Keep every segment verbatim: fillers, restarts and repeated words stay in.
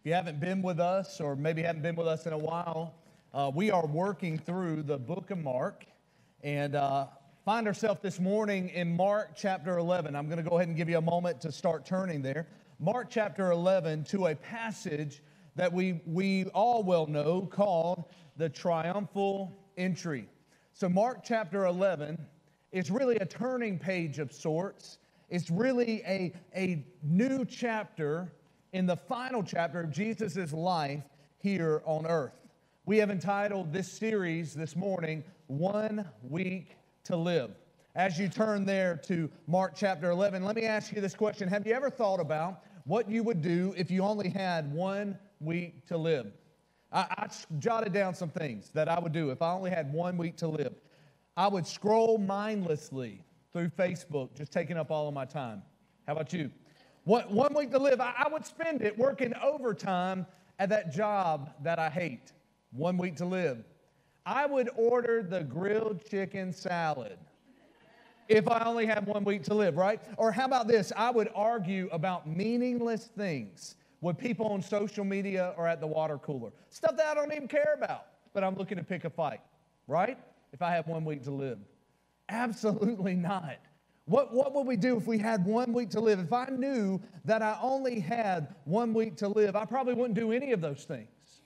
If you haven't been with us, or maybe haven't been with us in a while, uh, we are working through the book of Mark, and uh, find ourselves this morning in Mark chapter eleven. I'm going to go ahead and give you a moment to start turning there. Mark chapter eleven, to a passage that we, we all well know called the triumphal entry. So Mark chapter eleven is really a turning page of sorts. It's really a, a new chapter in the final chapter of Jesus' life here on earth. We have entitled this series this morning, One Week to Live. As you turn there to Mark chapter eleven, let me ask you this question. Have you ever thought about what you would do if you only had one week to live? I, I jotted down some things that I would do if I only had one week to live. I would scroll mindlessly through Facebook, just taking up all of my time. How about you? One, one week to live, I, I would spend it working overtime at that job that I hate. One week to live. I would order the grilled chicken salad if I only had one week to live, right? Or how about this? I would argue about meaningless things with people on social media or at the water cooler. Stuff that I don't even care about, but I'm looking to pick a fight, right? If I have one week to live. Absolutely not. What, what would we do if we had one week to live? If I knew that I only had one week to live, I probably wouldn't do any of those things.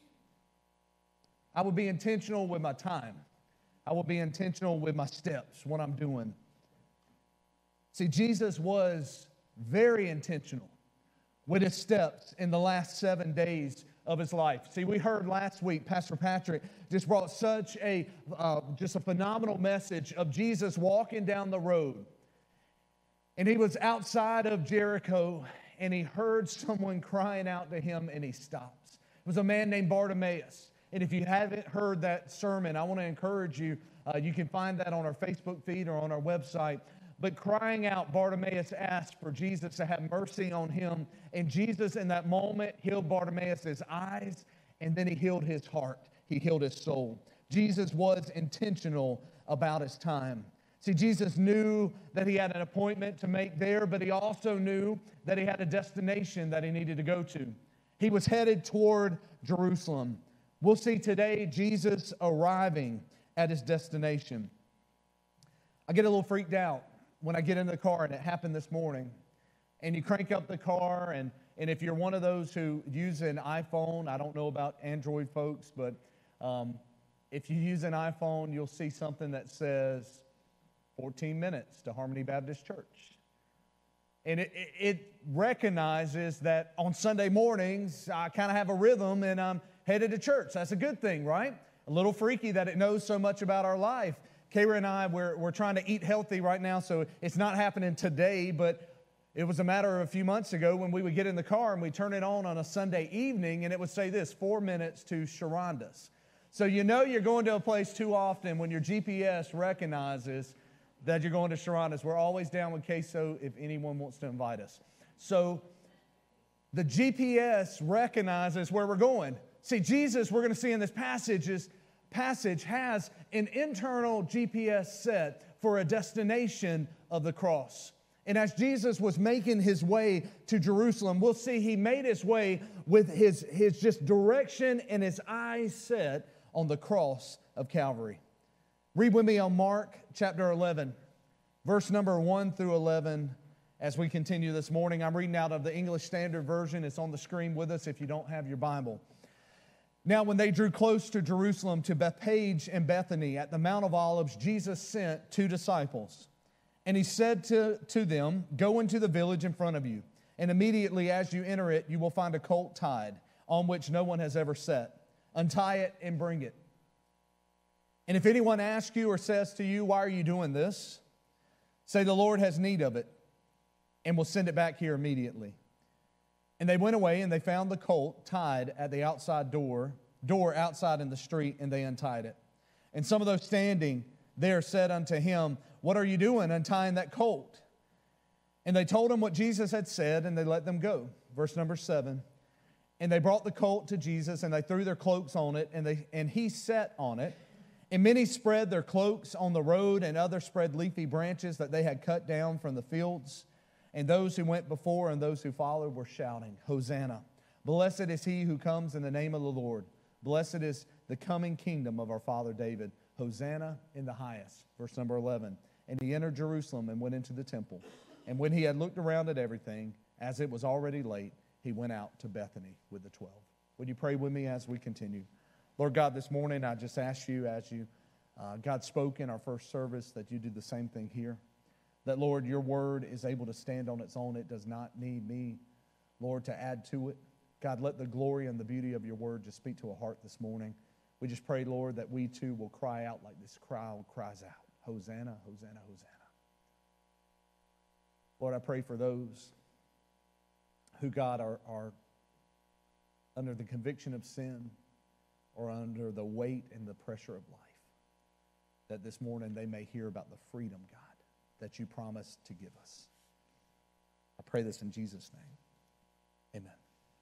I would be intentional with my time. I would be intentional with my steps, what I'm doing. See, Jesus was very intentional with his steps in the last seven days of his life. See, we heard last week, Pastor Patrick just brought such a, uh, just a phenomenal message of Jesus walking down the road. And he was outside of Jericho, and he heard someone crying out to him, and he stops. It was a man named Bartimaeus. And if you haven't heard that sermon, I want to encourage you. Uh, you can find that on our Facebook feed or on our website. But crying out, Bartimaeus asked for Jesus to have mercy on him. And Jesus, in that moment, healed Bartimaeus' eyes, and then he healed his heart. He healed his soul. Jesus was intentional about his time. See, Jesus knew that he had an appointment to make there, but he also knew that he had a destination that he needed to go to. He was headed toward Jerusalem. We'll see today Jesus arriving at his destination. I get a little freaked out when I get in the car, and it happened this morning. And you crank up the car, and, and if you're one of those who use an iPhone, I don't know about Android folks, but um, if you use an iPhone, you'll see something that says fourteen minutes to Harmony Baptist Church. And it, it, it recognizes that on Sunday mornings, I kind of have a rhythm and I'm headed to church. That's a good thing, right? A little freaky that it knows so much about our life. Kara and I, we're, we're trying to eat healthy right now, so it's not happening today, but it was a matter of a few months ago when we would get in the car and we turn it on on a Sunday evening, and it would say this, four minutes to Sharonda's. So you know you're going to a place too often when your G P S recognizes that you're going to Sharonda's. We're always down with queso if anyone wants to invite us. So the G P S recognizes where we're going. See, Jesus, we're going to see in this passage, is, passage has an internal G P S set for a destination of the cross. And as Jesus was making his way to Jerusalem, we'll see he made his way with his, his just direction and his eyes set on the cross of Calvary. Read with me on Mark chapter eleven, verse number one through eleven. As we continue this morning, I'm reading out of the English Standard Version. It's on the screen with us if you don't have your Bible. Now, when they drew close to Jerusalem, to Bethphage and Bethany at the Mount of Olives, Jesus sent two disciples. And he said to, to them, "Go into the village in front of you, and immediately as you enter it, you will find a colt tied, on which no one has ever sat. Untie it and bring it. And if anyone asks you or says to you, 'Why are you doing this?' say, 'The Lord has need of it, and will send it back here immediately.' And they went away, and they found the colt tied at the outside door, door outside in the street, and they untied it. And some of those standing there said unto him, 'What are you doing untying that colt?' And they told him what Jesus had said, and they let them go." Verse number seven. "And they brought the colt to Jesus, and they threw their cloaks on it, and they and he sat on it. And many spread their cloaks on the road, and others spread leafy branches that they had cut down from the fields. And those who went before and those who followed were shouting, 'Hosanna! Blessed is he who comes in the name of the Lord. Blessed is the coming kingdom of our father David. Hosanna in the highest. Verse number eleven. And he entered Jerusalem and went into the temple. And when he had looked around at everything, as it was already late, he went out to Bethany with the twelve. Would you pray with me as we continue? Lord God, this morning I just ask you, as you, uh, God spoke in our first service, that you do the same thing here. That, Lord, your word is able to stand on its own. It does not need me, Lord, to add to it. God, let the glory and the beauty of your word just speak to a heart this morning. We just pray, Lord, that we too will cry out like this crowd cries out. Hosanna, Hosanna, Hosanna. Lord, I pray for those who, God, are, are under the conviction of sin or under the weight and the pressure of life, that this morning they may hear about the freedom, God, that you promised to give us. I pray this in Jesus' name. Amen.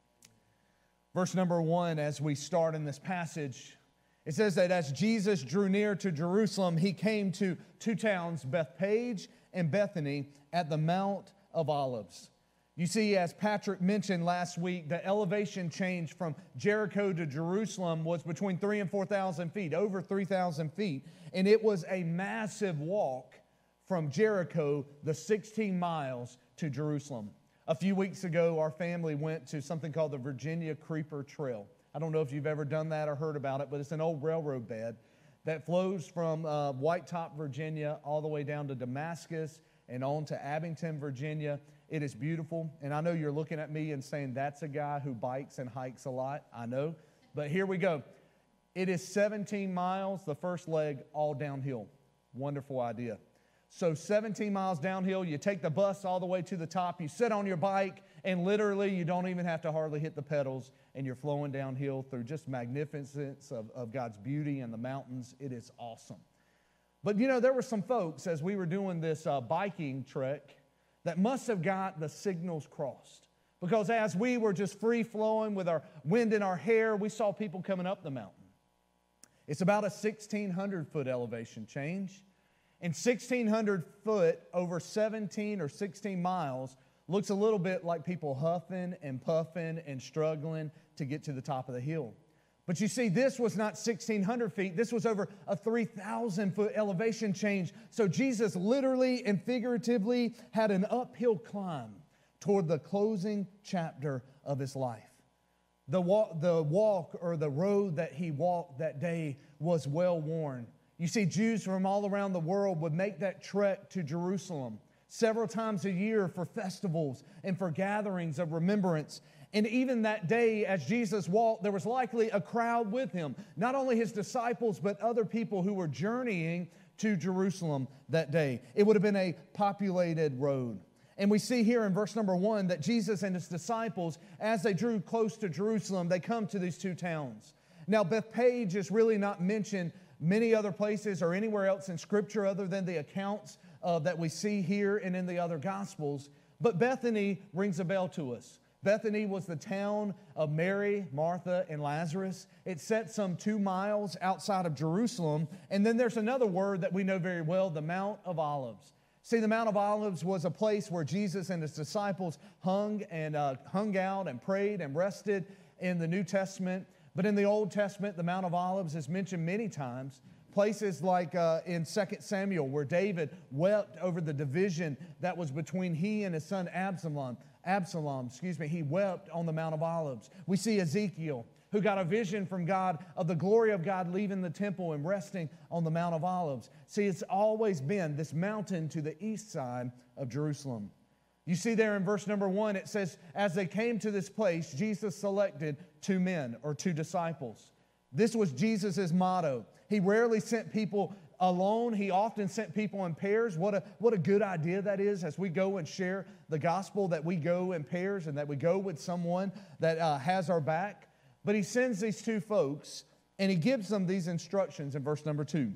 Verse number one, as we start in this passage, it says that as Jesus drew near to Jerusalem, he came to two towns, Bethpage and Bethany, at the Mount of Olives. You see, as Patrick mentioned last week, the elevation change from Jericho to Jerusalem was between three and four thousand feet, over three thousand feet. And it was a massive walk from Jericho, the sixteen miles, to Jerusalem. A few weeks ago, our family went to something called the Virginia Creeper Trail. I don't know if you've ever done that or heard about it, but it's an old railroad bed that flows from uh, White Top, Virginia, all the way down to Damascus and on to Abington, Virginia. It is beautiful, and I know you're looking at me and saying, that's a guy who bikes and hikes a lot. I know, but here we go. It is seventeen miles, the first leg, all downhill. Wonderful idea. So seventeen miles downhill, you take the bus all the way to the top, you sit on your bike, and literally you don't even have to hardly hit the pedals, and you're flowing downhill through just magnificence of, of God's beauty and the mountains. It is awesome. But you know, there were some folks, as we were doing this uh, biking trek, that must have got the signals crossed. Because as we were just free-flowing with our wind in our hair, we saw people coming up the mountain. It's about a sixteen hundred foot elevation change. And sixteen hundred foot over seventeen or sixteen miles looks a little bit like people huffing and puffing and struggling to get to the top of the hill. But you see, this was not sixteen hundred feet. This was over a three thousand foot elevation change. So Jesus literally and figuratively had an uphill climb toward the closing chapter of his life. The walk, the walk or the road that he walked that day was well worn. You see, Jews from all around the world would make that trek to Jerusalem several times a year for festivals and for gatherings of remembrance. And even that day, as Jesus walked, there was likely a crowd with him. Not only his disciples, but other people who were journeying to Jerusalem that day. It would have been a populated road. And we see here in verse number one that Jesus and his disciples, as they drew close to Jerusalem, they come to these two towns. Now, Bethpage is really not mentioned many other places or anywhere else in Scripture other than the accounts uh, that we see here and in the other Gospels. But Bethany rings a bell to us. Bethany was the town of Mary, Martha, and Lazarus. It set some two miles outside of Jerusalem. And then there's another word that we know very well, the Mount of Olives. See, the Mount of Olives was a place where Jesus and his disciples hung and uh, hung out and prayed and rested in the New Testament. But in the Old Testament, the Mount of Olives is mentioned many times. Places like uh, in Second Samuel, where David wept over the division that was between he and his son Absalom. Absalom, excuse me, he wept on the Mount of Olives. We see Ezekiel, who got a vision from God of the glory of God leaving the temple and resting on the Mount of Olives. See, it's always been this mountain to the east side of Jerusalem. You see there in verse number one, it says, as they came to this place, Jesus selected two men or two disciples. This was Jesus' motto. He rarely sent people alone. He often sent people in pairs. What a, what a good idea that is as we go and share the gospel, that we go in pairs and that we go with someone that uh, has our back. But he sends these two folks and he gives them these instructions in verse number two.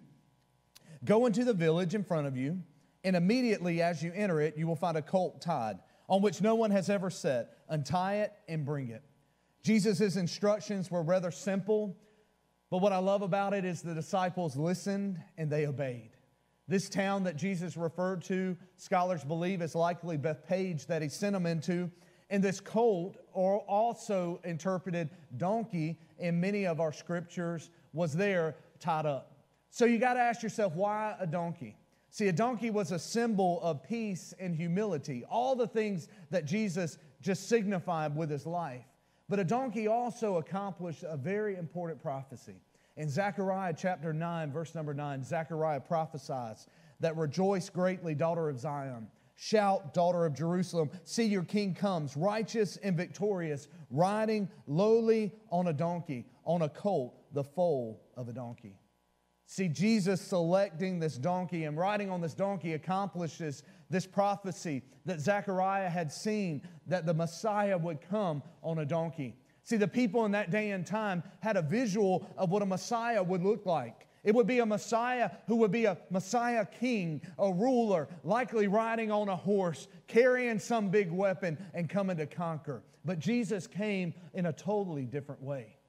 Go into the village in front of you, and immediately as you enter it, you will find a colt tied on which no one has ever sat. Untie it and bring it. Jesus' instructions were rather simple, but what I love about it is the disciples listened and they obeyed. This town that Jesus referred to, scholars believe is likely Bethpage that he sent them into. And this colt, or also interpreted donkey in many of our scriptures, was there tied up. So you got to ask yourself, why a donkey? See, a donkey was a symbol of peace and humility, all the things that Jesus just signified with his life. But a donkey also accomplished a very important prophecy. In Zechariah chapter nine, verse number nine, Zechariah prophesies that rejoice greatly, daughter of Zion. Shout, daughter of Jerusalem, see your king comes, righteous and victorious, riding lowly on a donkey, on a colt, the foal of a donkey. See, Jesus selecting this donkey and riding on this donkey accomplishes this prophecy that Zechariah had seen, that the Messiah would come on a donkey. See, the people in that day and time had a visual of what a Messiah would look like. It would be a Messiah who would be a Messiah king, a ruler, likely riding on a horse, carrying some big weapon and coming to conquer. But Jesus came in a totally different way.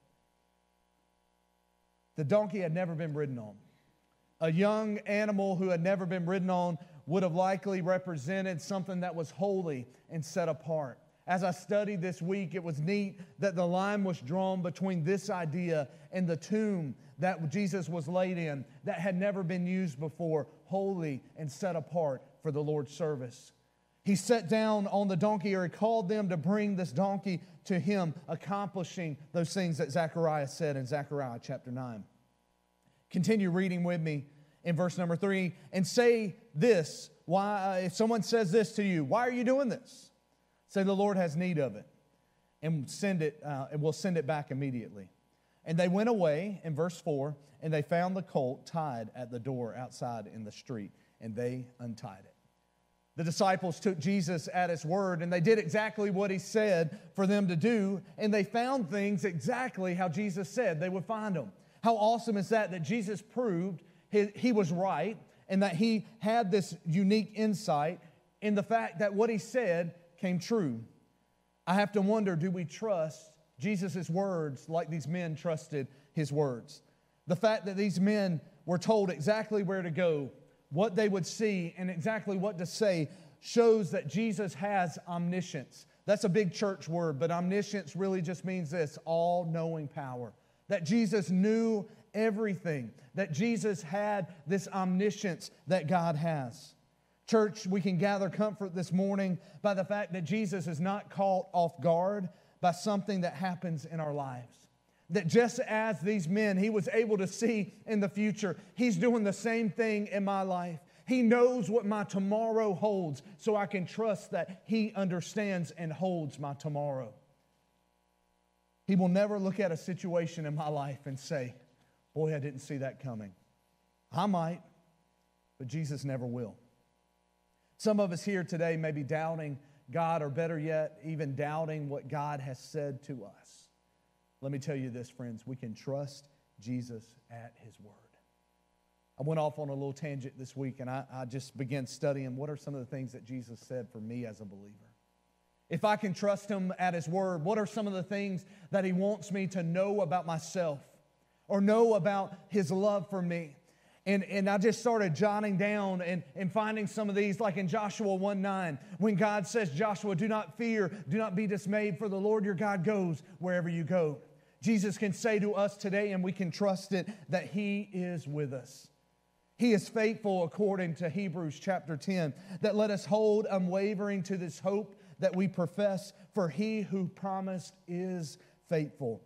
The donkey had never been ridden on. A young animal who had never been ridden on would have likely represented something that was holy and set apart. As I studied this week, it was neat that the line was drawn between this idea and the tomb that Jesus was laid in that had never been used before, holy and set apart for the Lord's service. He sat down on the donkey, or he called them to bring this donkey to him, accomplishing those things that Zechariah said in Zechariah chapter nine. Continue reading with me in verse number three, and say this, why, uh, if someone says this to you, why are you doing this? Say the Lord has need of it, and send it, uh, and we'll send it back immediately. And they went away, in verse four, and they found the colt tied at the door outside in the street, and they untied it. The disciples took Jesus at his word, and they did exactly what he said for them to do, and they found things exactly how Jesus said they would find them. How awesome is that, that Jesus proved he, he was right, and that he had this unique insight in the fact that what he said came true. I have to wonder, do we trust Jesus' words like these men trusted his words? The fact that these men were told exactly where to go, what they would see, and exactly what to say shows that Jesus has omniscience. That's a big church word, but omniscience really just means this, all-knowing power. That Jesus knew everything, that Jesus had this omniscience that God has. Church, we can gather comfort this morning by the fact that Jesus is not caught off guard by something that happens in our lives. That just as these men, he was able to see in the future, he's doing the same thing in my life. He knows what my tomorrow holds, so I can trust that he understands and holds my tomorrow. He will never look at a situation in my life and say, boy, I didn't see that coming. I might, but Jesus never will. Some of us here today may be doubting God, or better yet, even doubting what God has said to us. Let me tell you this, friends, we can trust Jesus at his word. I went off on a little tangent this week, and I, I just began studying what are some of the things that Jesus said for me as a believer. If I can trust him at his word, what are some of the things that he wants me to know about myself or know about his love for me? And, and I just started jotting down and, and finding some of these, like in Joshua one nine, when God says, Joshua, do not fear, do not be dismayed, for the Lord your God goes wherever you go. Jesus can say to us today, and we can trust it, that he is with us. He is faithful according to Hebrews chapter ten, that let us hold unwavering to this hope that we profess, for he who promised is faithful.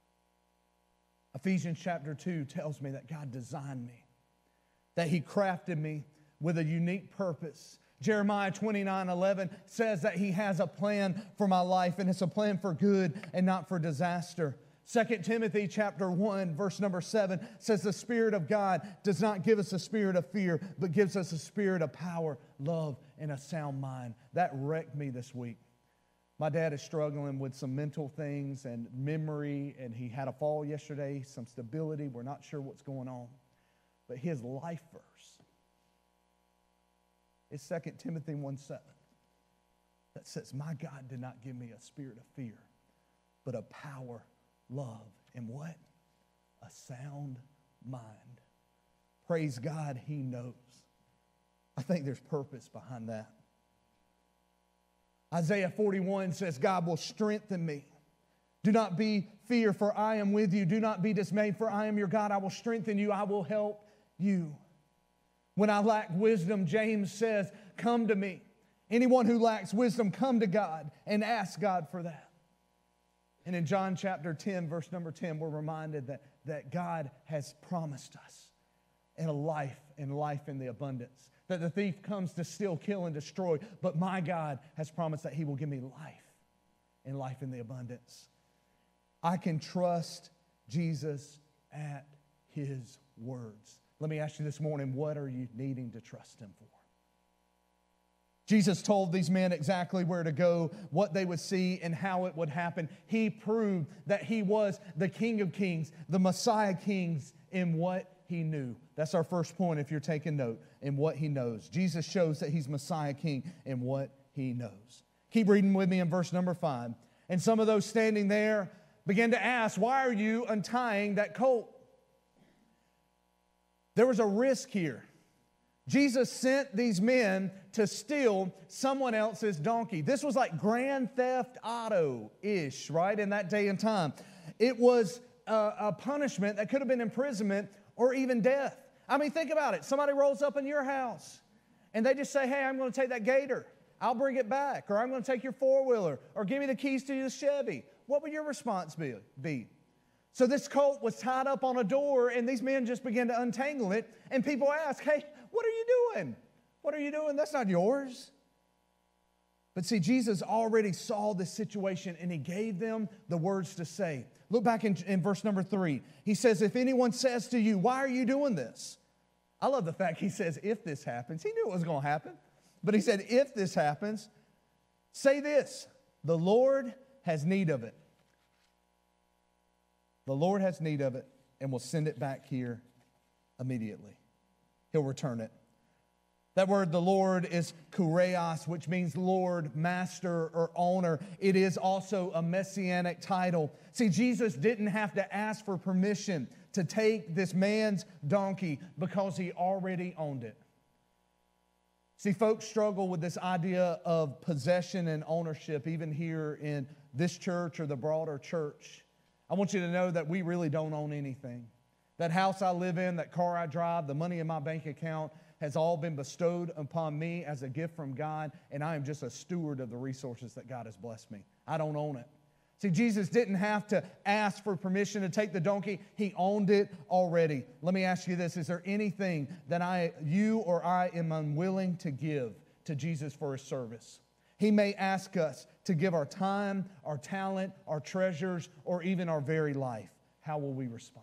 Ephesians chapter two tells me that God designed me, that he crafted me with a unique purpose. Jeremiah twenty-nine eleven says that he has a plan for my life, and it's a plan for good and not for disaster. Second Timothy chapter one, verse number seven says the Spirit of God does not give us a spirit of fear, but gives us a spirit of power, love, and a sound mind. That wrecked me this week. My dad is struggling with some mental things and memory, and he had a fall yesterday, some stability. We're not sure what's going on. But his life verse is Second Timothy one seven that says, my God did not give me a spirit of fear, but a power, love, and what? A sound mind. Praise God, he knows. I think there's purpose behind that. Isaiah forty-one says, God will strengthen me. Do not be fear, for I am with you. Do not be dismayed, for I am your God. I will strengthen you. I will help you. When I lack wisdom, James says, come to me. Anyone who lacks wisdom, come to God and ask God for that. And in John chapter ten, verse number ten, we're reminded that, that God has promised us in a life, in life in the abundance. That the thief comes to steal, kill, and destroy. But my God has promised that He will give me life and life in the abundance. I can trust Jesus at His words. Let me ask you this morning, what are you needing to trust Him for? Jesus told these men exactly where to go, what they would see, and how it would happen. He proved that He was the King of Kings, the Messiah Kings, in what He knew. That's our first point if you're taking note, in what He knows. Jesus shows that He's Messiah King in what He knows. Keep reading with me in verse number five. And some of those standing there began to ask, why are you untying that colt? There was a risk here. Jesus sent these men to steal someone else's donkey. This was like Grand Theft Auto-ish, right, in that day and time. It was a, a punishment that could have been imprisonment or even death. I mean, think about it. Somebody rolls up in your house, and they just say, hey, I'm going to take that Gator. I'll bring it back. Or I'm going to take your four-wheeler. Or give me the keys to your Chevy. What would your response be? So this colt was tied up on a door, and these men just began to untangle it. And people ask, hey, what are you doing? What are you doing? That's not yours. But see, Jesus already saw this situation, and He gave them the words to say. Look back in, in verse number three. He says, if anyone says to you, why are you doing this? I love the fact He says, if this happens. He knew it was going to happen. But He said, if this happens, say this, the Lord has need of it. The Lord has need of it and will send it back here immediately. He'll return it. That word, the Lord, is kurios, which means Lord, Master, or Owner. It is also a messianic title. See, Jesus didn't have to ask for permission to take this man's donkey because He already owned it. See, folks struggle with this idea of possession and ownership, even here in this church or the broader church. I want you to know that we really don't own anything. That house I live in, that car I drive, the money in my bank account has all been bestowed upon me as a gift from God, and I am just a steward of the resources that God has blessed me. I don't own it. See, Jesus didn't have to ask for permission to take the donkey. He owned it already. Let me ask you this. Is there anything that I, you or I am unwilling to give to Jesus for His service? He may ask us to give our time, our talent, our treasures, or even our very life. How will we respond?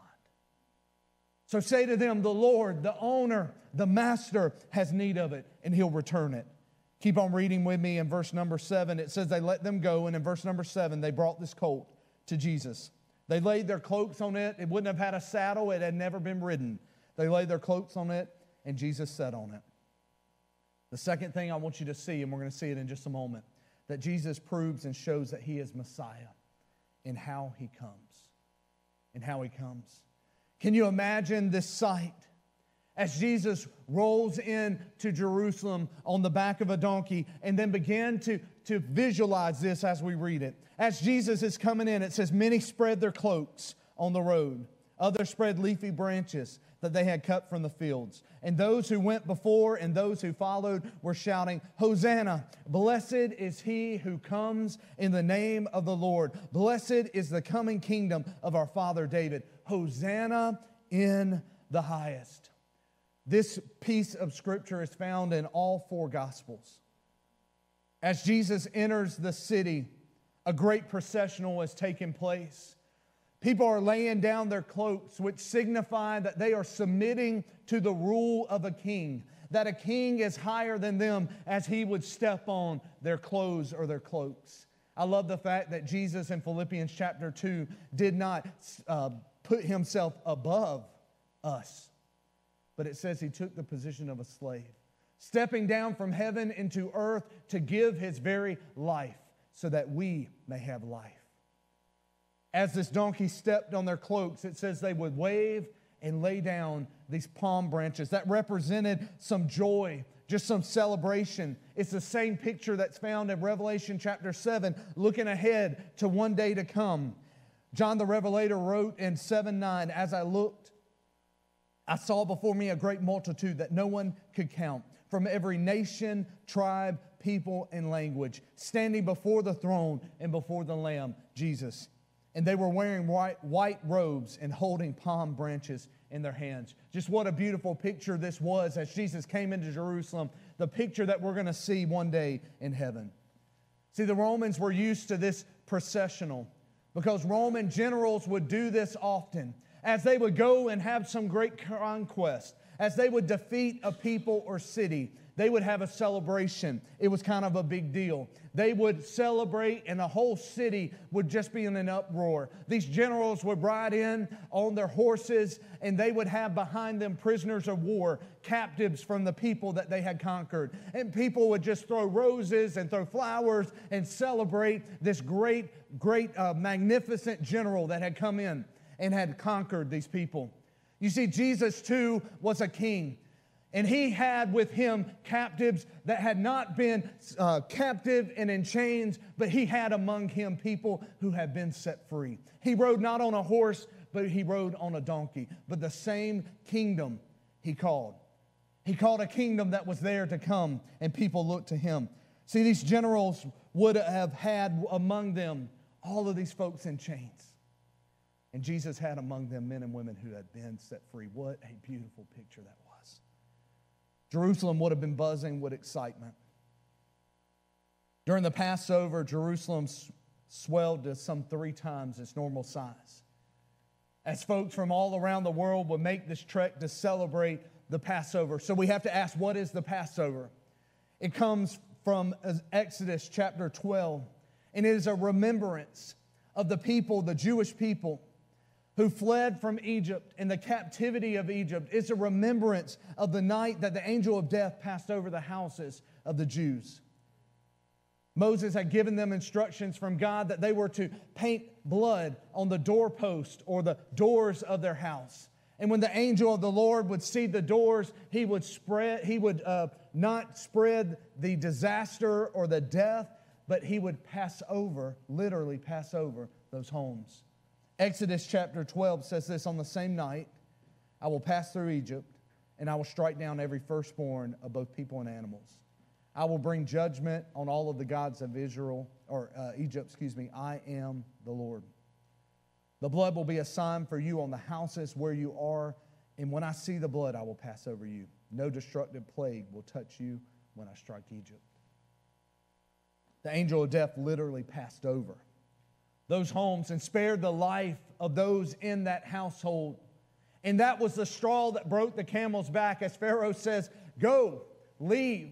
So say to them, the Lord, the owner, the master has need of it, and He'll return it. Keep on reading with me in verse number seven. It says they let them go, and in verse number seven, they brought this colt to Jesus. They laid their cloaks on it. It wouldn't have had a saddle. It had never been ridden. They laid their cloaks on it, and Jesus sat on it. The second thing I want you to see, and we're going to see it in just a moment, that Jesus proves and shows that He is Messiah in how He comes. In how He comes. Can you imagine this sight? As Jesus rolls into Jerusalem on the back of a donkey, and then begin to, to visualize this as we read it. As Jesus is coming in, it says, many spread their cloaks on the road. Others spread leafy branches that they had cut from the fields. And those who went before and those who followed were shouting, Hosanna! Blessed is He who comes in the name of the Lord. Blessed is the coming kingdom of our father David. Hosanna in the highest. This piece of Scripture is found in all four Gospels. As Jesus enters the city, a great processional is taking place. People are laying down their cloaks, which signify that they are submitting to the rule of a king, that a king is higher than them as he would step on their clothes or their cloaks. I love the fact that Jesus in Philippians chapter two did not uh, put Himself above us, but it says He took the position of a slave, stepping down from heaven into earth to give His very life so that we may have life. As this donkey stepped on their cloaks, it says they would wave and lay down these palm branches that represented some joy, just some celebration. It's the same picture that's found in Revelation chapter seven, looking ahead to one day to come. John the Revelator wrote in seven nine, "As I looked, I saw before me a great multitude that no one could count, from every nation, tribe, people, and language, standing before the throne and before the Lamb, Jesus. And they were wearing white, white robes and holding palm branches in their hands." Just what a beautiful picture this was as Jesus came into Jerusalem, the picture that we're going to see one day in heaven. See, the Romans were used to this processional because Roman generals would do this often. As they would go and have some great conquest, as they would defeat a people or city, they would have a celebration. It was kind of a big deal. They would celebrate and the whole city would just be in an uproar. These generals would ride in on their horses and they would have behind them prisoners of war, captives from the people that they had conquered. And people would just throw roses and throw flowers and celebrate this great, great, uh, magnificent general that had come in and had conquered these people. You see, Jesus too was a king. And he had with him captives that had not been uh, captive and in chains, but he had among him people who had been set free. He rode not on a horse, but he rode on a donkey. But the same kingdom he called. He called a kingdom that was there to come, and people looked to him. See, these generals would have had among them all of these folks in chains. And Jesus had among them men and women who had been set free. What a beautiful picture that was. Jerusalem would have been buzzing with excitement. During the Passover, Jerusalem swelled to some three times its normal size, as folks from all around the world would make this trek to celebrate the Passover. So we have to ask, what is the Passover? It comes from Exodus chapter twelve, and it is a remembrance of the people, the Jewish people, who fled from Egypt in the captivity of Egypt. It's a remembrance of the night that the angel of death passed over the houses of the Jews. Moses had given them instructions from God that they were to paint blood on the doorpost or the doors of their house. And when the angel of the Lord would see the doors, he would spread, he would uh, not spread the disaster or the death, but he would pass over, literally pass over those homes. Exodus chapter twelve says this: "On the same night, I will pass through Egypt, and I will strike down every firstborn of both people and animals. I will bring judgment on all of the gods of Israel, or uh, Egypt, excuse me. I am the Lord. The blood will be a sign for you on the houses where you are, and when I see the blood, I will pass over you. No destructive plague will touch you when I strike Egypt." The angel of death literally passed over those homes and spared the life of those in that household. And that was the straw that broke the camel's back, as Pharaoh says, "Go, leave."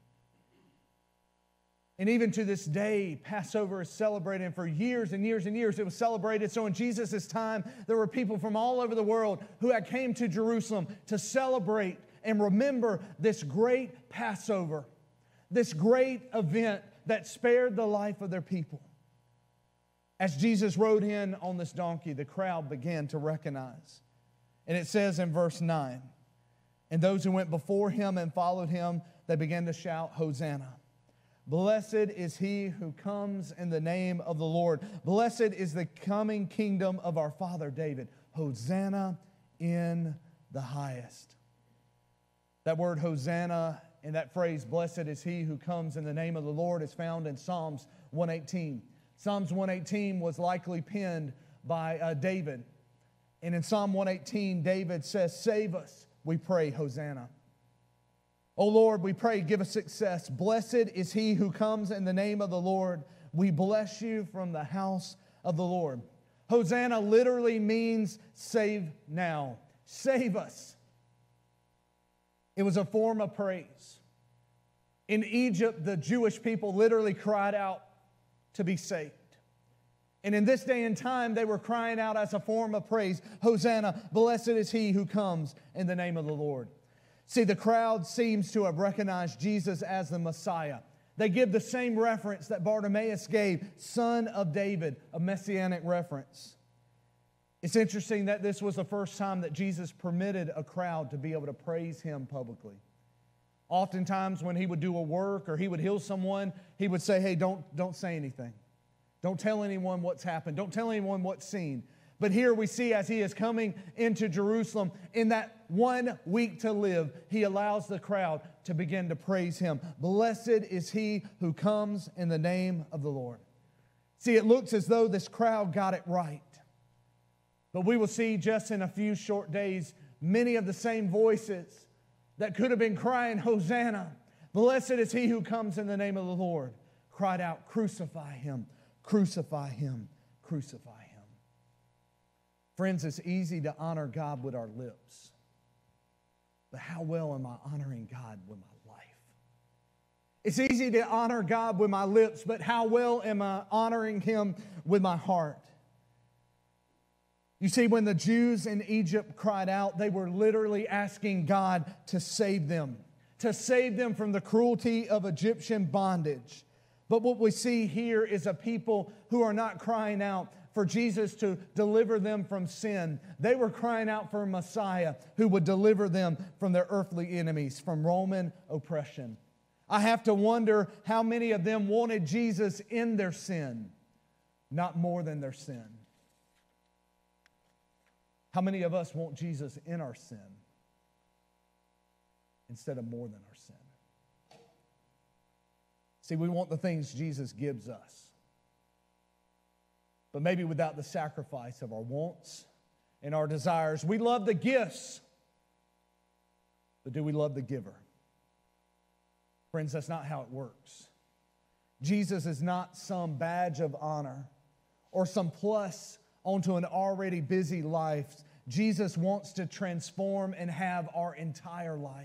And even to this day, Passover is celebrated. And for years and years and years, it was celebrated. So in Jesus' time, there were people from all over the world who had came to Jerusalem to celebrate and remember this great Passover, this great event that spared the life of their people. As Jesus rode in on this donkey, the crowd began to recognize. And it says in verse nine, "And those who went before him and followed him, they began to shout, 'Hosanna. Blessed is he who comes in the name of the Lord. Blessed is the coming kingdom of our father David. Hosanna in the highest.'" That word Hosanna and that phrase, "Blessed is he who comes in the name of the Lord," is found in Psalms one eighteen. Psalms one eighteen was likely penned by uh, David. And in Psalm one eighteen, David says, "Save us, we pray, Hosanna. O Lord, we pray, give us success. Blessed is he who comes in the name of the Lord. We bless you from the house of the Lord." Hosanna literally means save now. Save us. It was a form of praise. In Egypt, the Jewish people literally cried out to be saved. And in this day and time, they were crying out as a form of praise, "Hosanna, blessed is he who comes in the name of the Lord." See, the crowd seems to have recognized Jesus as the Messiah. They give the same reference that Bartimaeus gave, "Son of David," a messianic reference. It's interesting that this was the first time that Jesus permitted a crowd to be able to praise him publicly. Oftentimes when he would do a work or he would heal someone, he would say, hey, don't, don't say anything. Don't tell anyone what's happened. Don't tell anyone what's seen. But here we see as he is coming into Jerusalem, in that one week to live, he allows the crowd to begin to praise him. Blessed is he who comes in the name of the Lord. See, it looks as though this crowd got it right. But we will see just in a few short days, many of the same voices that could have been crying, Hosanna, blessed is he who comes in the name of the Lord, cried out, crucify him, crucify him, crucify him. Friends, it's easy to honor God with our lips. But how well am I honoring God with my life? It's easy to honor God with my lips, but how well am I honoring Him with my heart? You see, when the Jews in Egypt cried out, they were literally asking God to save them, to save them from the cruelty of Egyptian bondage. But what we see here is a people who are not crying out for Jesus to deliver them from sin. They were crying out for a Messiah who would deliver them from their earthly enemies, from Roman oppression. I have to wonder how many of them wanted Jesus in their sin, not more than their sin. How many of us want Jesus in our sin instead of more than our sin? See, we want the things Jesus gives us, but maybe without the sacrifice of our wants and our desires. We love the gifts, but do we love the giver? Friends, that's not how it works. Jesus is not some badge of honor or some plus onto an already busy life. Jesus wants to transform and have our entire life.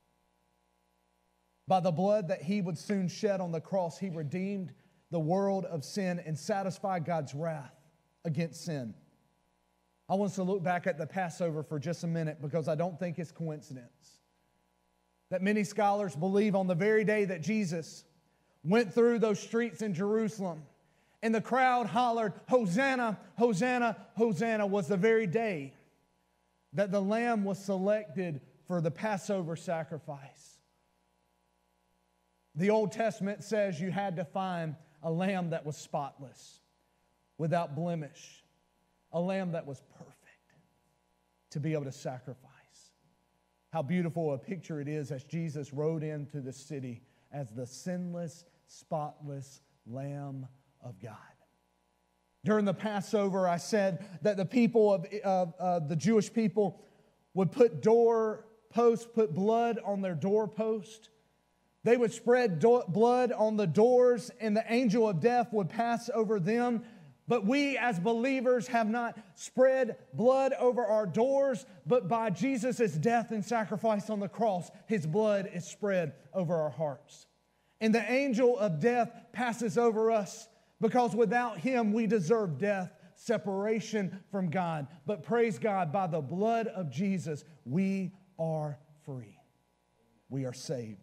By the blood that He would soon shed on the cross, He redeemed the world of sin and satisfied God's wrath against sin. I want us to look back at the Passover for just a minute because I don't think it's coincidence that many scholars believe on the very day that Jesus went through those streets in Jerusalem and the crowd hollered, Hosanna, Hosanna, Hosanna, was the very day that the lamb was selected for the Passover sacrifice. The Old Testament says you had to find a lamb that was spotless, without blemish, a lamb that was perfect to be able to sacrifice. How beautiful a picture it is as Jesus rode into the city as the sinless, spotless Lamb of God. During the Passover, I said that the people of uh, uh, the Jewish people would put doorposts, put blood on their doorpost. They would spread do- blood on the doors, and the angel of death would pass over them. But we as believers have not spread blood over our doors, but by Jesus' death and sacrifice on the cross, His blood is spread over our hearts. And the angel of death passes over us because without Him we deserve death, separation from God. But praise God, by the blood of Jesus, we are free. We are saved.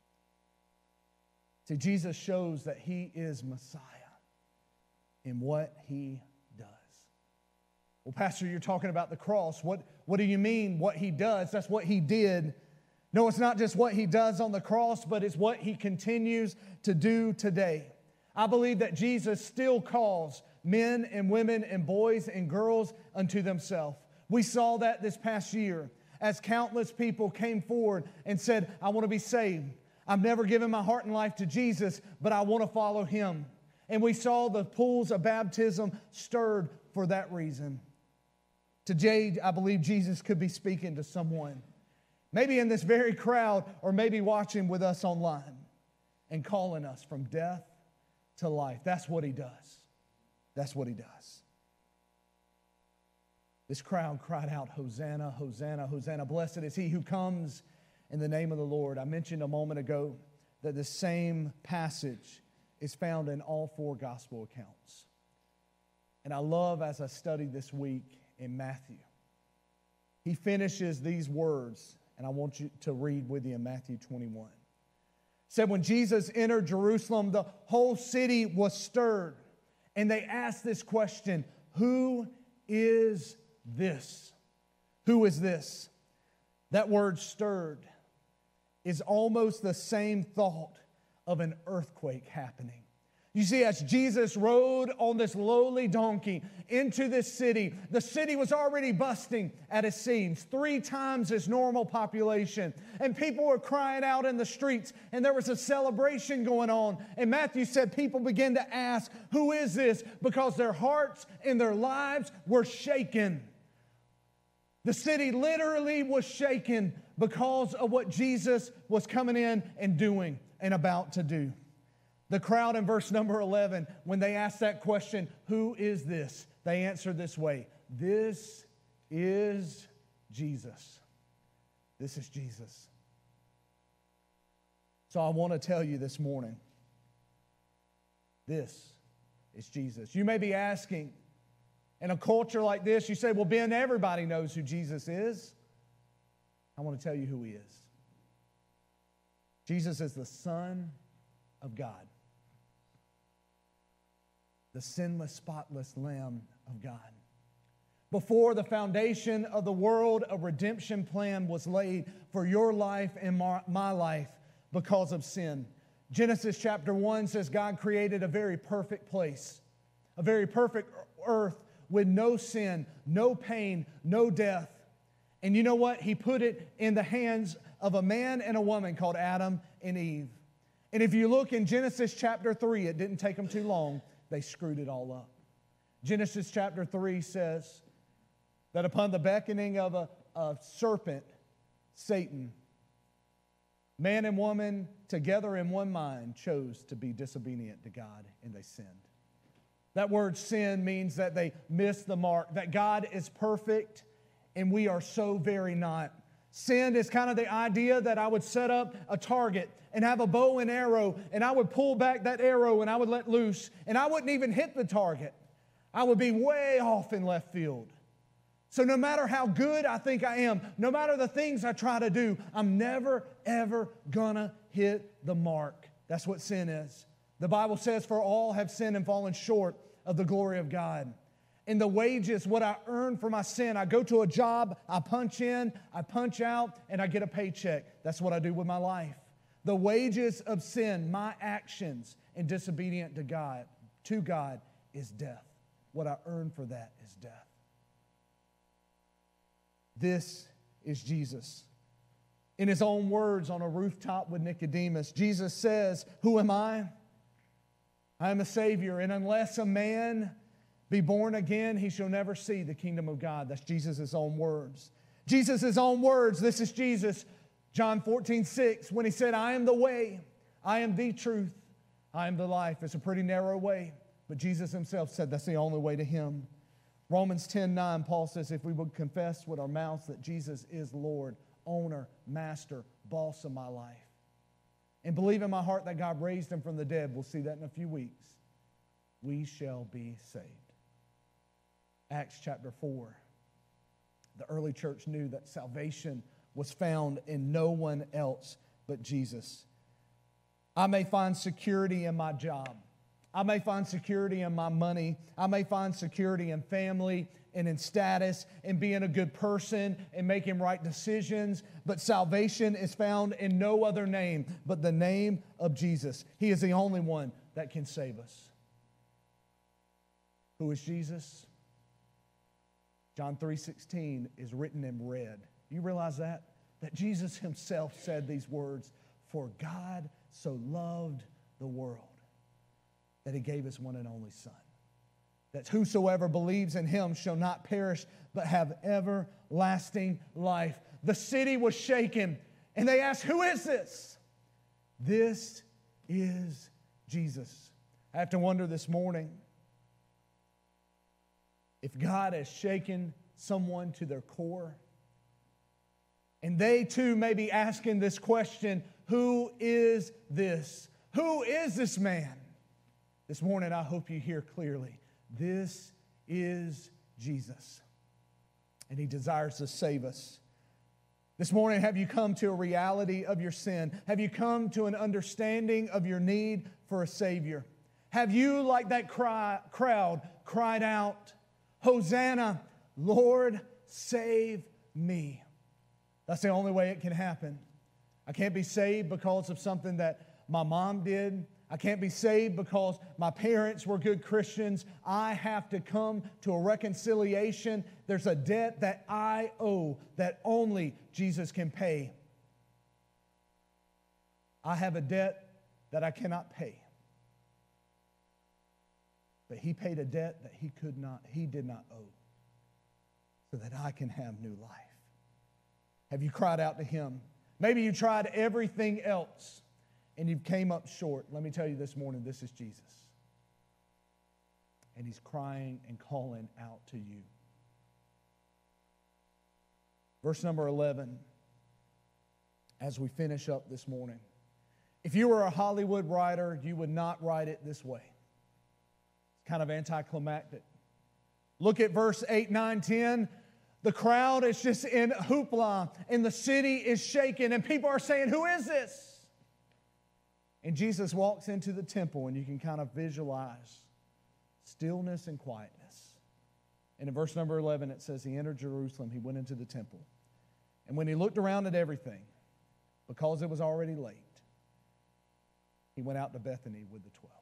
See, Jesus shows that He is Messiah in what He does. Well, Pastor, you're talking about the cross. What, what do you mean what He does? That's what He did. No, it's not just what He does on the cross, but it's what He continues to do today. I believe that Jesus still calls men and women and boys and girls unto Himself. We saw that this past year as countless people came forward and said, I want to be saved. I've never given my heart and life to Jesus, but I want to follow Him. And we saw the pools of baptism stirred for that reason. Today, I believe Jesus could be speaking to someone, maybe in this very crowd, or maybe watching with us online, and calling us from death to life. That's what He does. That's what He does. This crowd cried out, Hosanna, Hosanna, Hosanna. Blessed is He who comes in the name of the Lord. I mentioned a moment ago that the same passage is found in all four gospel accounts. And I love, as I studied this week in Matthew, he finishes these words, and I want you to read with you in Matthew twenty-one. It said, when Jesus entered Jerusalem, the whole city was stirred, and they asked this question, who is this? Who is this? That word stirred is almost the same thought of an earthquake happening. You see, as Jesus rode on this lowly donkey into this city, the city was already busting at its seams, three times its normal population. And people were crying out in the streets, and there was a celebration going on. And Matthew said people began to ask, who is this? Because their hearts and their lives were shaken. The city literally was shaken because of what Jesus was coming in and doing and about to do. The crowd in verse number eleven, when they asked that question, who is this? They answered this way, this is Jesus. This is Jesus. So I want to tell you this morning, this is Jesus. You may be asking, in a culture like this, you say, well, Ben, everybody knows who Jesus is. I want to tell you who he is. Jesus is the Son of God. The sinless, spotless Lamb of God. Before the foundation of the world, a redemption plan was laid for your life and my life because of sin. Genesis chapter one says God created a very perfect place, a very perfect earth with no sin, no pain, no death. And you know what? He put it in the hands of a man and a woman called Adam and Eve. And if you look in Genesis chapter three, it didn't take them too long. They screwed it all up. Genesis chapter three says that upon the beckoning of a, a serpent, Satan, man and woman together in one mind chose to be disobedient to God, and they sinned. That word sin means that they missed the mark, that God is perfect and we are so very not. Sin is kind of the idea that I would set up a target and have a bow and arrow, and I would pull back that arrow and I would let loose, and I wouldn't even hit the target. I would be way off in left field. So no matter how good I think I am, no matter the things I try to do, I'm never, ever gonna hit the mark. That's what sin is. The Bible says, for all have sinned and fallen short of the glory of God. And the wages, what I earn for my sin, I go to a job, I punch in, I punch out, and I get a paycheck. That's what I do with my life. The wages of sin, my actions, and disobedient to God, to God, is death. What I earn for that is death. This is Jesus. In his own words on a rooftop with Nicodemus, Jesus says, who am I? I am a Savior, and unless a man be born again, he shall never see the kingdom of God. That's Jesus' own words. Jesus' own words, this is Jesus, John fourteen six, when he said, I am the way, I am the truth, I am the life. It's a pretty narrow way, but Jesus himself said that's the only way to him. Romans ten nine, Paul says, if we would confess with our mouths that Jesus is Lord, owner, master, boss of my life, and believe in my heart that God raised him from the dead, we'll see that in a few weeks, we shall be saved. Acts chapter four. The early church knew that salvation was found in no one else but Jesus. I may find security in my job. I may find security in my money. I may find security in family and in status and being a good person and making right decisions. But salvation is found in no other name but the name of Jesus. He is the only one that can save us. Who is Jesus? John three sixteen is written in red. You realize that? That Jesus himself said these words, for God so loved the world that he gave his one and only Son, that whosoever believes in him shall not perish but have everlasting life. The city was shaken, and they asked, who is this? This is Jesus. I have to wonder this morning, if God has shaken someone to their core, and they too may be asking this question, who is this? Who is this man? This morning I hope you hear clearly, this is Jesus, and he desires to save us. This morning, have you come to a reality of your sin? Have you come to an understanding of your need for a Savior? Have you, like that cry, crowd, cried out, Hosanna, Lord, save me? That's the only way it can happen. I can't be saved because of something that my mom did. I can't be saved because my parents were good Christians. I have to come to a reconciliation. There's a debt that I owe that only Jesus can pay. I have a debt that I cannot pay. But He paid a debt that He could not, He did not owe, so that I can have new life. Have you cried out to Him? Maybe you tried everything else and you came up short. Let me tell you this morning, this is Jesus. And He's crying and calling out to you. Verse number eleven, as we finish up this morning. If you were a Hollywood writer, you would not write it this way. It's kind of anticlimactic. Look at verse eight, nine, ten. The crowd is just in hoopla, and the city is shaking, and people are saying, who is this? And Jesus walks into the temple, and you can kind of visualize stillness and quietness. And in verse number eleven, it says, He entered Jerusalem, He went into the temple. And when He looked around at everything, because it was already late, He went out to Bethany with the twelve.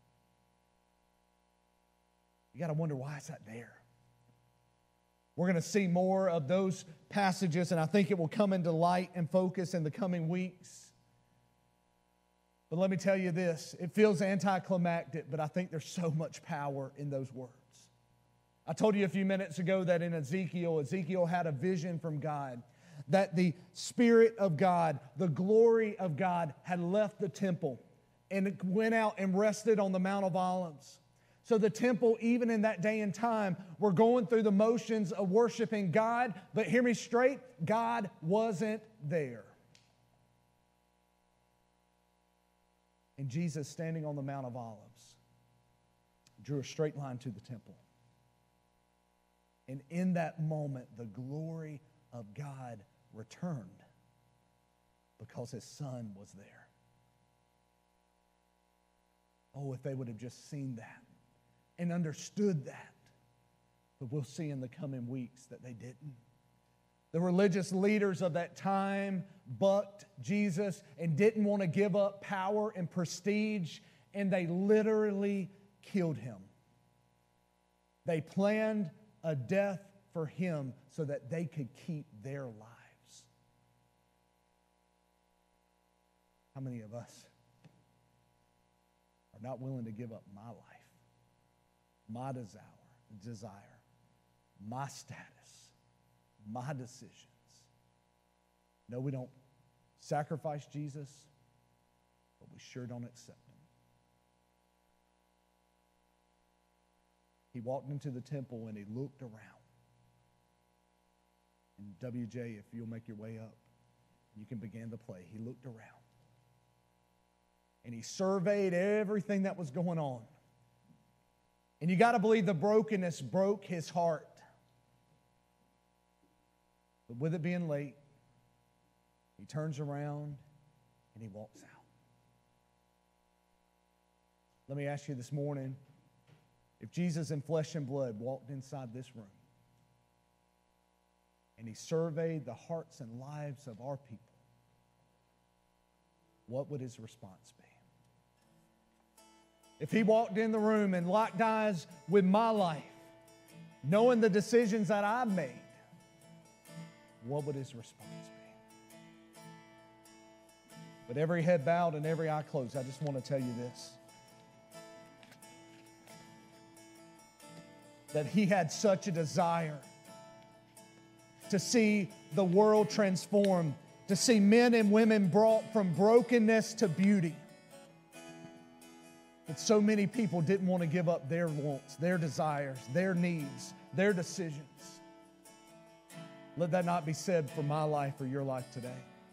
You got to wonder, why is that there? We're going to see more of those passages, and I think it will come into light and focus in the coming weeks. But let me tell you this, it feels anticlimactic, but I think there's so much power in those words. I told you a few minutes ago that in Ezekiel, Ezekiel had a vision from God, that the Spirit of God, the glory of God had left the temple and it went out and rested on the Mount of Olives. So the temple, even in that day and time, were going through the motions of worshiping God. But hear me straight, God wasn't there. And Jesus, standing on the Mount of Olives, drew a straight line to the temple. And in that moment, the glory of God returned because His Son was there. Oh, if they would have just seen that and understood that. But we'll see in the coming weeks that they didn't. The religious leaders of that time bucked Jesus and didn't want to give up power and prestige, and they literally killed Him. They planned a death for Him so that they could keep their lives. How many of us are not willing to give up my life, my desire, desire, my status, my decisions? No, we don't sacrifice Jesus, but we sure don't accept Him. He walked into the temple and He looked around. And W J, if you'll make your way up, you can begin to play. He looked around. And He surveyed everything that was going on. And you got to believe the brokenness broke His heart. But with it being late, He turns around and He walks out. Let me ask you this morning, if Jesus in flesh and blood walked inside this room and He surveyed the hearts and lives of our people, what would His response be? If He walked in the room and locked eyes with my life, knowing the decisions that I've made, what would His response be? With every head bowed and every eye closed, I just want to tell you this. That He had such a desire to see the world transformed, to see men and women brought from brokenness to beauty. But so many people didn't want to give up their wants, their desires, their needs, their decisions. Let that not be said for my life or your life today.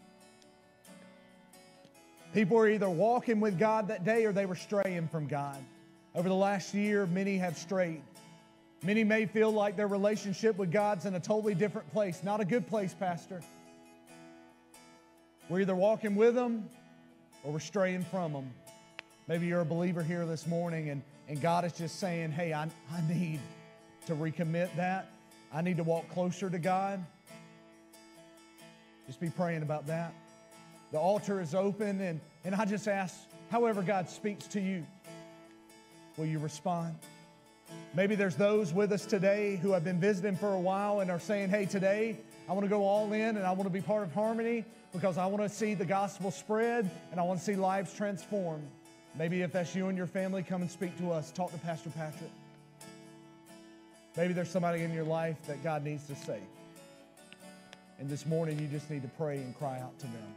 People are either walking with God that day or they were straying from God. Over the last year, many have strayed. Many may feel like their relationship with God's in a totally different place. Not a good place, Pastor. We're either walking with Him or we're straying from Him. Maybe you're a believer here this morning and, and God is just saying, hey, I, I need to recommit that. I need to walk closer to God. Just be praying about that. The altar is open, and, and I just ask, however God speaks to you, will you respond? Maybe there's those with us today who have been visiting for a while and are saying, hey, today I want to go all in and I want to be part of Harmony because I want to see the gospel spread and I want to see lives transformed. Maybe if that's you and your family, come and speak to us. Talk to Pastor Patrick. Maybe there's somebody in your life that God needs to save. And this morning you just need to pray and cry out to them.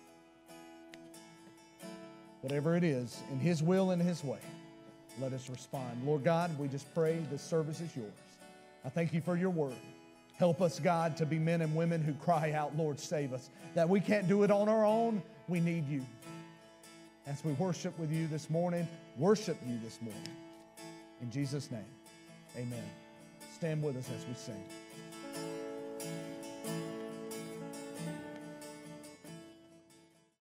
Whatever it is, in His will and His way, let us respond. Lord God, we just pray this service is yours. I thank you for your word. Help us, God, to be men and women who cry out, Lord, save us. That we can't do it on our own. We need you. As we worship with you this morning, worship you this morning. In Jesus' name, amen. Stand with us as we sing.